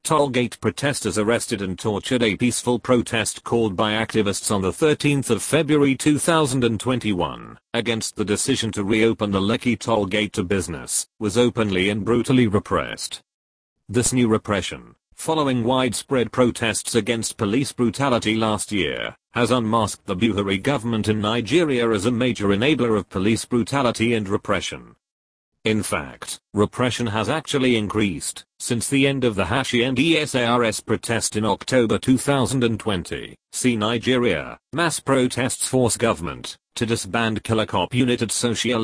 Tollgate protesters arrested and tortured a peaceful protest called by activists on the 13th of February 2021 against the decision to reopen the Lekki Tollgate to business, was openly and brutally repressed. This new repression, following widespread protests against police brutality last year, has unmasked the Buhari government in Nigeria as a major enabler of police brutality and repression. In fact, repression has actually increased since the end of the Hashi-End-SARS protest in October 2020. See Nigeria, mass protests force government to disband killer cop unit at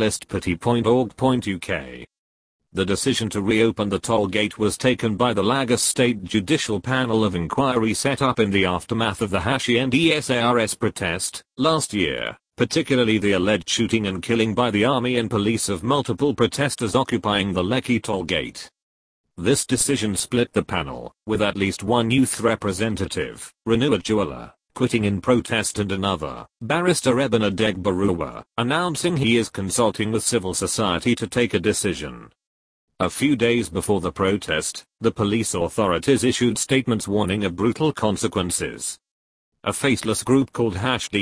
socialistparty.org.uk. The decision to reopen the toll gate was taken by the Lagos State Judicial Panel of Inquiry set up in the aftermath of the Hashi-End-SARS protest last year, particularly the alleged shooting and killing by the army and police of multiple protesters occupying the Lekki toll gate. This decision split the panel, with at least one youth representative, Renu Ajuola, quitting in protest and another, Barrister Eben Adegbaruwa, announcing he is consulting with civil society to take a decision. A few days before the protest, the police authorities issued statements warning of brutal consequences. A faceless group called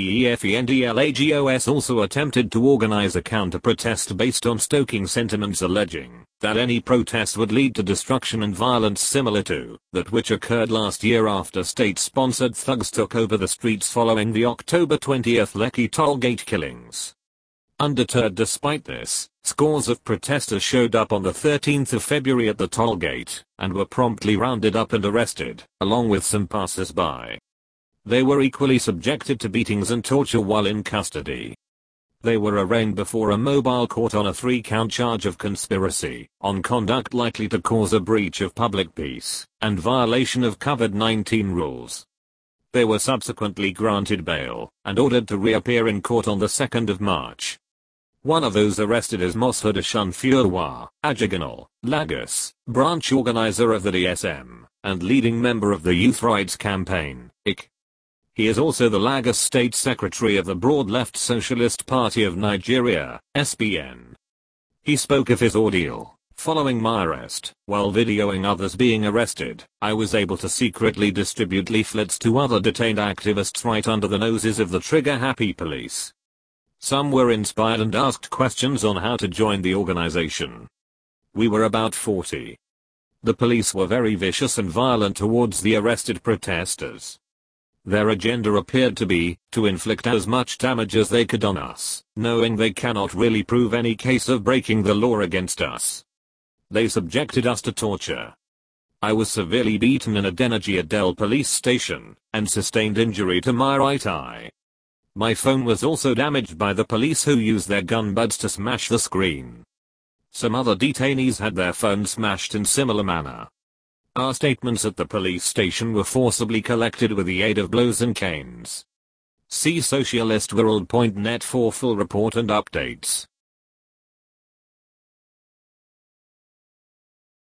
#DEFENDLAGOS also attempted to organize a counter-protest based on stoking sentiments alleging that any protest would lead to destruction and violence similar to that which occurred last year after state-sponsored thugs took over the streets following the October 20th Lekki tollgate killings. Undeterred despite this, scores of protesters showed up on the 13th of February at the tollgate and were promptly rounded up and arrested, along with some passers-by. They were equally subjected to beatings and torture while in custody. They were arraigned before a mobile court on a 3-count charge of conspiracy, on conduct likely to cause a breach of public peace, and violation of COVID-19 rules. They were subsequently granted bail, and ordered to reappear in court on the 2nd of March. One of those arrested is Moshood Osunfuruwa, Ajagunle, Lagos, branch organizer of the DSM, and leading member of the Youth Rights Campaign, IC. He is also the Lagos State Secretary of the Broad Left Socialist Party of Nigeria, SPN. He spoke of his ordeal. Following my arrest, while videoing others being arrested, I was able to secretly distribute leaflets to other detained activists right under the noses of the trigger-happy police. Some were inspired and asked questions on how to join the organization. We were about 40. The police were very vicious and violent towards the arrested protesters. Their agenda appeared to be to inflict as much damage as they could on us, knowing they cannot really prove any case of breaking the law against us. They subjected us to torture. I was severely beaten in a Adeniji Adel police station, and sustained injury to my right eye. My phone was also damaged by the police who used their gun butts to smash the screen. Some other detainees had their phones smashed in similar manner. Our statements at the police station were forcibly collected with the aid of blows and canes. See socialistworld.net for full report and updates.